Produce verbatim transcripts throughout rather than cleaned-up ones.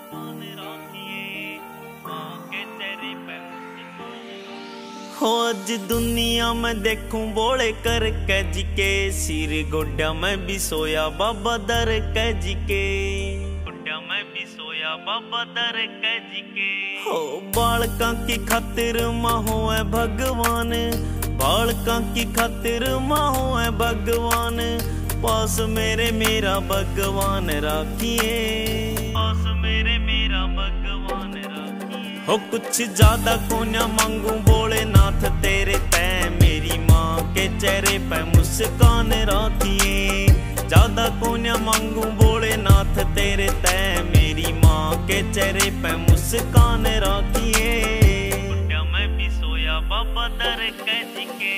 हो आज दुनिया में देखूं बोले कर कैजी के सिर गोड्या में भी सोया बाबा दर कैजी के गोड्या में भी सोया बाबा दर कैजी के हो बालका की खातिर माहो है भगवान बालका की खातिर माहो है भगवान पास मेरे मेरा भगवान राखिए पास मेरे मेरा भगवान राखिए हो कुछ ज्यादा को न मांगू बोले नाथ तेरे तय मेरी माँ के चेहरे पे मुस्कान राखिए ज्यादा को न मांगू बोले नाथ तेरे तय मेरी माँ के चेहरे पे मुस्कान राखिए मैं भी सोया बाबा दर कैसी के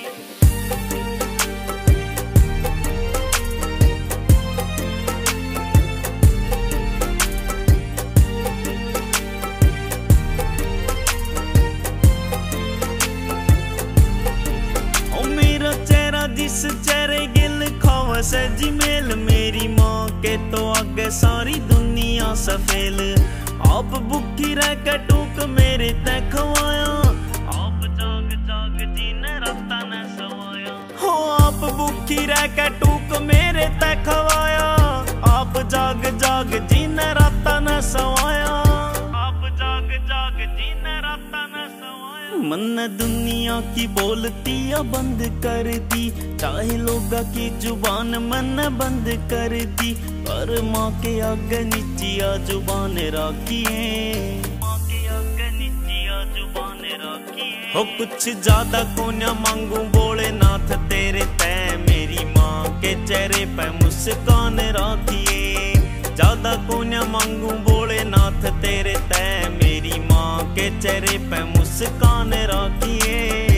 जिस चेहरे गिल खावा से जिमेल मेरी माँ के तो आगे सारी दुनिया सफेल आप भूखी रह के टूक मेरे तय खवाया आप जाग जाग जीने राता न सवाया हो आप भूखी रह के टूक मेरे तय खवाया आप जाग जाग जीने राता न सवाया आप जाग जाग जीने राता न सवाया मन दुनिया की बोलती या बंद कर दी चाहे लोगा की जुबान मन बंद कर दी पर माँ के आगे नीचिया जुबान राखिए माँ के आगे नीचिया जुबान राखिए हो कुछ ज्यादा को न मांगू बोले नाथ तेरे तय मेरी माँ के चेहरे पे मुस्कान राखिए ज्यादा को न मांगू बोले नाथ तेरे तय मेरी माँ के चेहरे पे मुस्कान राखिए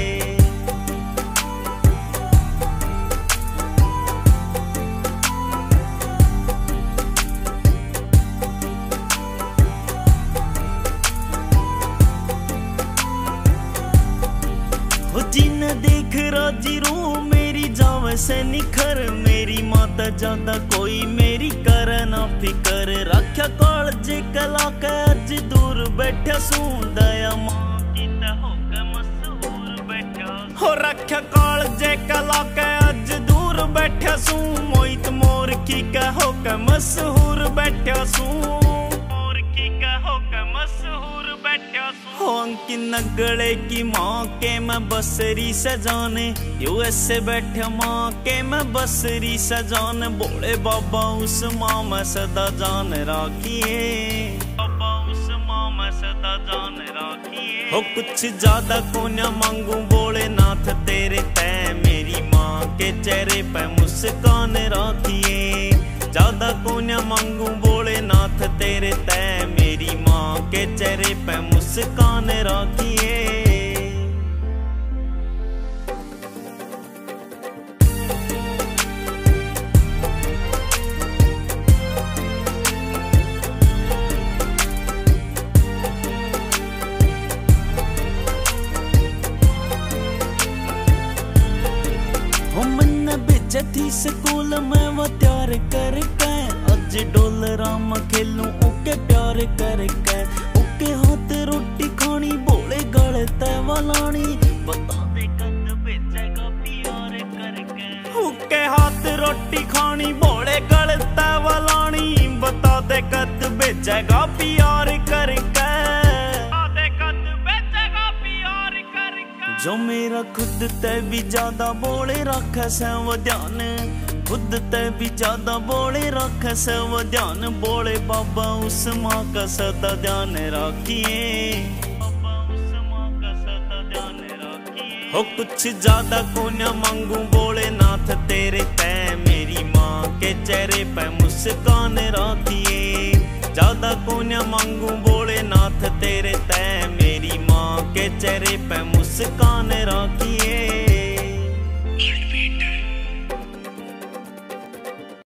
जिन देख राजी रू मेरी जावे से निखर मेरी माता ज्यादा कोई मेरी करे ना फिकर रख्या काल जे कला के अज दूर बैठा सू दया मां की हो के मशहूर बैठा हो रख्या काल जे कला के अज दूर बैठा सू मोहित मोर की के हो के मशहूर बैठा सू मोर की के हो के मशहूर हो अंकी नगड़े की माँ के मैं बसरी सजाने यूएसए बैठे माँ के मैं बसरी सजाने बोले बाबा उस माँ में सदा जान राखिए बाबा उस माँ में सदा जान राखिए हो कुछ ज्यादा को न मांगू बोले नाथ तेरे तय मेरी माँ के चेहरे पे मुस्कान राखिए ज्यादा को न मांगू बोले नाथ तेरे तय मेरी माँ के चेहरे पे मुस्कान राखिए थी स्कूल में वो तैयार करके अज डोलरा में खेलूं ओके प्यार करके ओके हाथ रोटी खानी बोले गले तैवालानी बता दे कद भेजेगा प्यार करके ओके हाथ रोटी खानी बोले गले तैवालानी बता दे कद भेजेगा प्यार करके जो मेरा खुद ते भी ज्यादा बोले रख से वो ध्यान खुद ते भी ज्यादा बोले रख से वो ध्यान बोले बाबा उस माँ का सदा ध्यान राखिए बाबा उस माँ का सदा ध्यान राखिए हो कुछ ज्यादा को न मांगू बोले नाथ तेरे तय मेरी माँ के चेहरे पे मुस्कान राखिए ज्यादा को न मांगू बोले नाथ तेरे तय मेरी माँ के चेहरे पे मुस्कान राखिए।